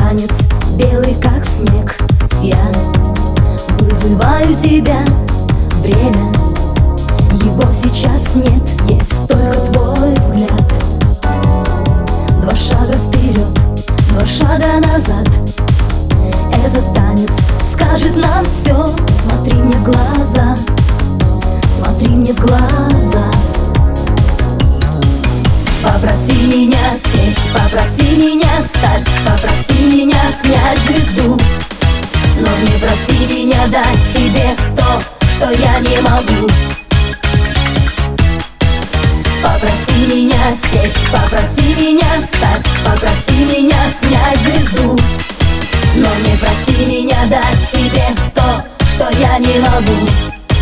танец белый как снег. Я вызываю тебя, время, его сейчас нет. Есть только твой взгляд. Два шага вперед, два шага назад. Этот танец скажет нам все. Смотри мне в глаза, смотри мне в глаза. Попроси меня сесть, попроси меня встать, попроси меня снять звезду. Но не проси меня дать тебе то, что я не могу. Попроси меня сесть, попроси меня встать, попроси меня снять звезду. Но не проси меня дать тебе то, что я не могу.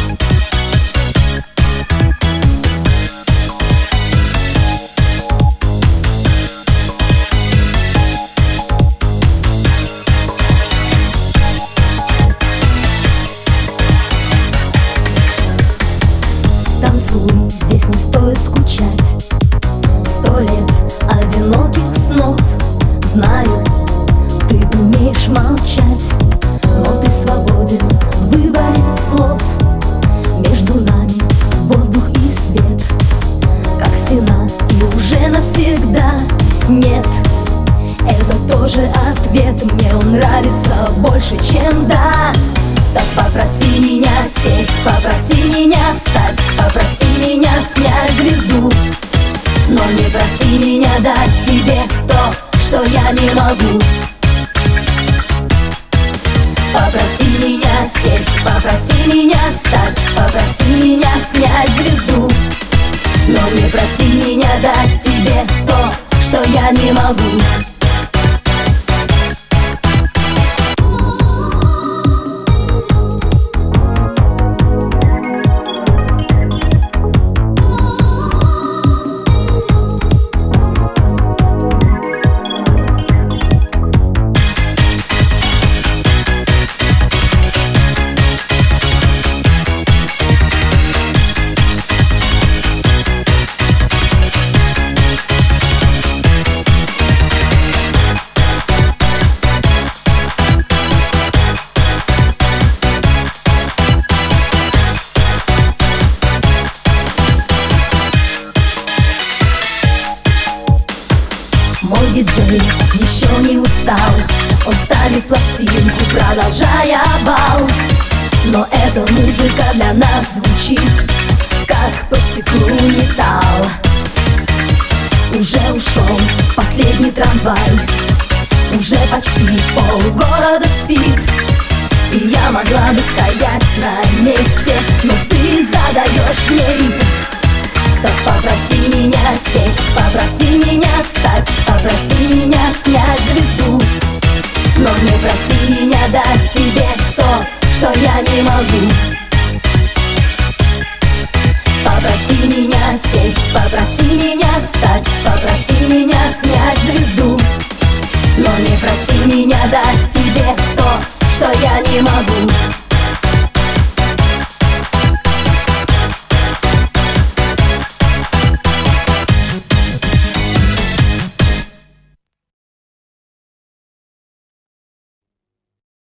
Танцуй, здесь не стоит скучать. 100 лет одиноких снов. Знаю, ты умеешь молчать, но ты свободен в выборе слов. Между нами воздух и свет, как стена, и уже навсегда нет. Это тоже ответ, мне он нравится больше, чем да. Так попроси меня сесть, попроси меня встать, попроси меня снять звезду. Но не проси меня дать тебе то, что я не могу. Попроси меня сесть, попроси меня встать, попроси меня снять звезду. Но не проси меня дать тебе то, что я не могу. Мой диджей еще не устал, он ставит пластинку, продолжая бал. Но эта музыка для нас звучит, как по стеклу металл. Уже ушел последний трамвай, уже почти полгорода спит. И я могла бы стоять на месте, но ты задаешь мне ритм. Так попроси меня сесть, попроси меня встать, попроси меня снять звезду. Но не проси меня дать тебе то, что я не могу. Попроси меня сесть, попроси меня встать, попроси меня снять звезду. Но не проси меня дать тебе то, что я не могу.